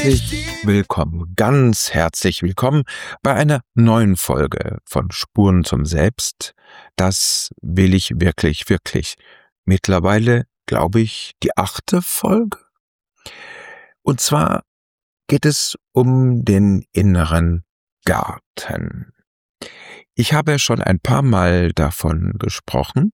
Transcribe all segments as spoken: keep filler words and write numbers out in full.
Herzlich willkommen, ganz herzlich willkommen bei einer neuen Folge von Spuren zum Selbst. Das will ich wirklich, wirklich. Mittlerweile, glaube ich, die achte Folge. Und zwar geht es um den inneren Garten. Ich habe schon ein paar Mal davon gesprochen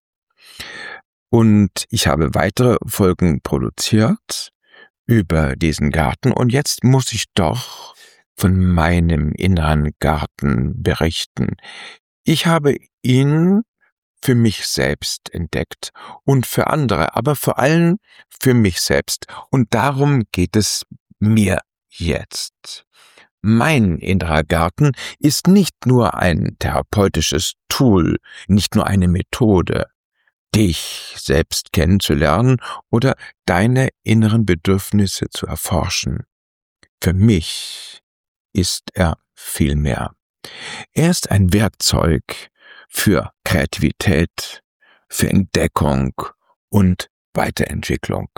und ich habe weitere Folgen produziert über diesen Garten, und jetzt muss ich doch von meinem inneren Garten berichten. Ich habe ihn für mich selbst entdeckt und für andere, aber vor allem für mich selbst. Und darum geht es mir jetzt. Mein innerer Garten ist nicht nur ein therapeutisches Tool, nicht nur eine Methode, dich selbst kennenzulernen oder deine inneren Bedürfnisse zu erforschen. Für mich ist er viel mehr. Er ist ein Werkzeug für Kreativität, für Entdeckung und Weiterentwicklung.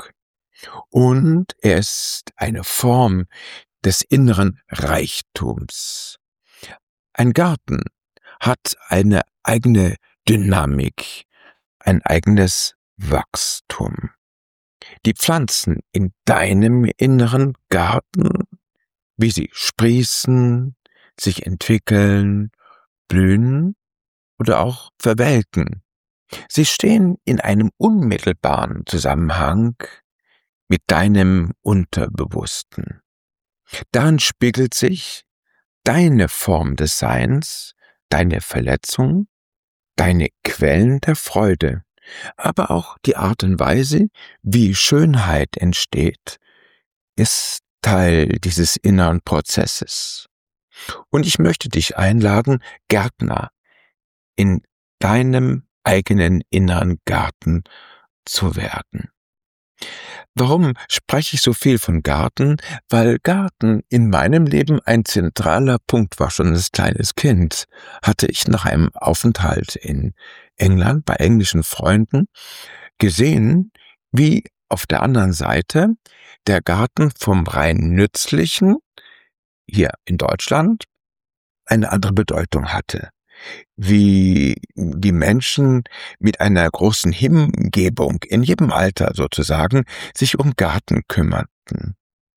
Und er ist eine Form des inneren Reichtums. Ein Garten hat eine eigene Dynamik, ein eigenes Wachstum. Die Pflanzen in deinem inneren Garten, wie sie sprießen, sich entwickeln, blühen oder auch verwelken. Sie stehen in einem unmittelbaren Zusammenhang mit deinem Unterbewussten. Darin spiegelt sich deine Form des Seins, deine Verletzung, deine Quellen der Freude, aber auch die Art und Weise, wie Schönheit entsteht, ist Teil dieses inneren Prozesses. Und ich möchte dich einladen, Gärtner in deinem eigenen inneren Garten zu werden. Warum spreche ich so viel von Garten? Weil Garten in meinem Leben ein zentraler Punkt war. Schon als kleines Kind hatte ich nach einem Aufenthalt in England bei englischen Freunden gesehen, wie auf der anderen Seite der Garten vom rein Nützlichen hier in Deutschland eine andere Bedeutung hatte. Wie die Menschen mit einer großen Hingebung in jedem Alter sozusagen sich um Garten kümmerten.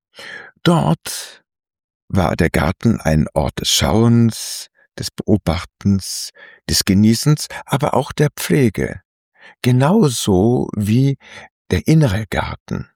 Dort war der Garten ein Ort des Schauens, des Beobachtens, des Genießens, aber auch der Pflege. Genauso wie der innere Garten.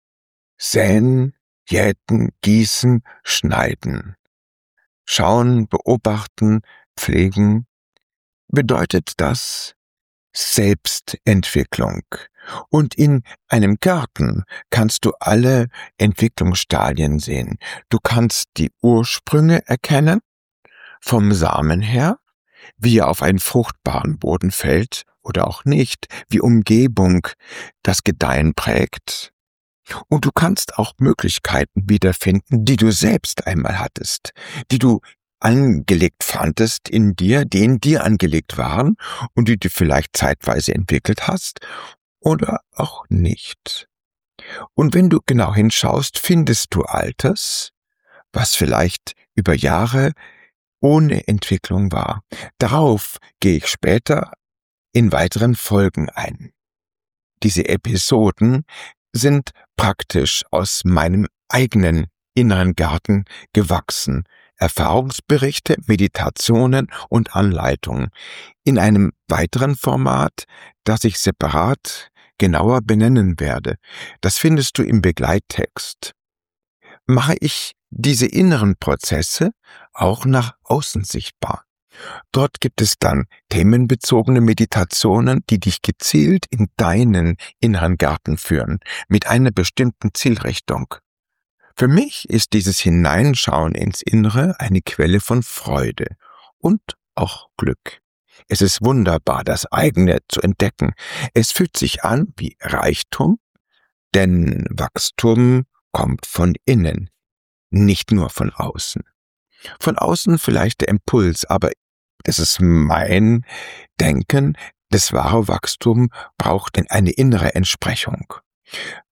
Säen, jäten, gießen, schneiden. Schauen, beobachten, pflegen, bedeutet das Selbstentwicklung. Und in einem Garten kannst du alle Entwicklungsstadien sehen. Du kannst die Ursprünge erkennen, vom Samen her, wie er auf einen fruchtbaren Boden fällt oder auch nicht, wie Umgebung das Gedeihen prägt. Und du kannst auch Möglichkeiten wiederfinden, die du selbst einmal hattest, die du angelegt fandest in dir, die in dir angelegt waren und die du vielleicht zeitweise entwickelt hast oder auch nicht. Und wenn du genau hinschaust, findest du Altes, was vielleicht über Jahre ohne Entwicklung war. Darauf gehe ich später in weiteren Folgen ein. Diese Episoden sind praktisch aus meinem eigenen inneren Garten gewachsen. Erfahrungsberichte, Meditationen und Anleitungen in einem weiteren Format, das ich separat genauer benennen werde. Das findest du im Begleittext. Mache ich diese inneren Prozesse auch nach außen sichtbar. Dort gibt es dann themenbezogene Meditationen, die dich gezielt in deinen inneren Garten führen, mit einer bestimmten Zielrichtung. Für mich ist dieses Hineinschauen ins Innere eine Quelle von Freude und auch Glück. Es ist wunderbar, das eigene zu entdecken. Es fühlt sich an wie Reichtum, denn Wachstum kommt von innen, nicht nur von außen. Von außen vielleicht der Impuls, aber das ist mein Denken, das wahre Wachstum braucht eine innere Entsprechung.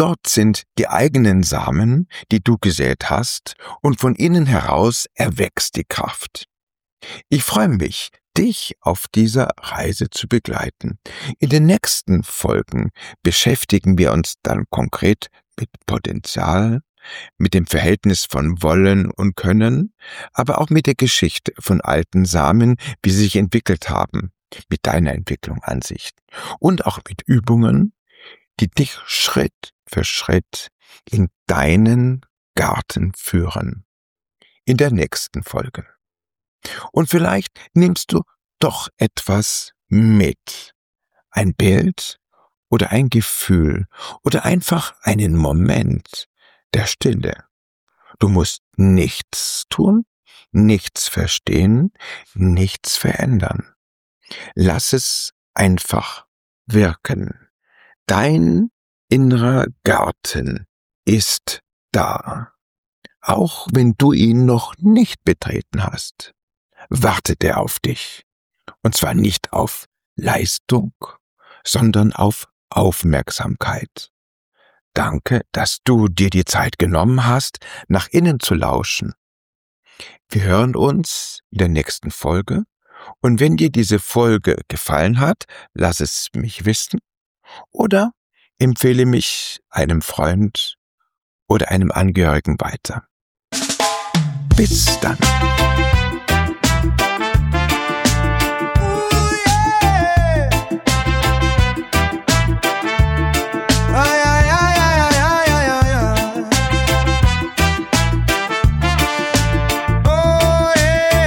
Dort sind die eigenen Samen, die du gesät hast, und von innen heraus erwächst die Kraft. Ich freue mich, dich auf dieser Reise zu begleiten. In den nächsten Folgen beschäftigen wir uns dann konkret mit Potenzial, mit dem Verhältnis von Wollen und Können, aber auch mit der Geschichte von alten Samen, wie sie sich entwickelt haben, mit deiner Entwicklung an sich und auch mit Übungen, die dich Schritt für Schritt in deinen Garten führen. In der nächsten Folge. Und vielleicht nimmst du doch etwas mit. Ein Bild oder ein Gefühl oder einfach einen Moment der Stille. Du musst nichts tun, nichts verstehen, nichts verändern. Lass es einfach wirken. Dein innerer Garten ist da. Auch wenn du ihn noch nicht betreten hast, wartet er auf dich. Und zwar nicht auf Leistung, sondern auf Aufmerksamkeit. Danke, dass du dir die Zeit genommen hast, nach innen zu lauschen. Wir hören uns in der nächsten Folge. Und wenn dir diese Folge gefallen hat, lass es mich wissen oder empfehle mich einem Freund oder einem Angehörigen weiter. Bis dann.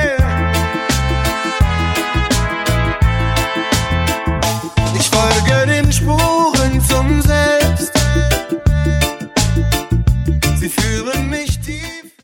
Ich folge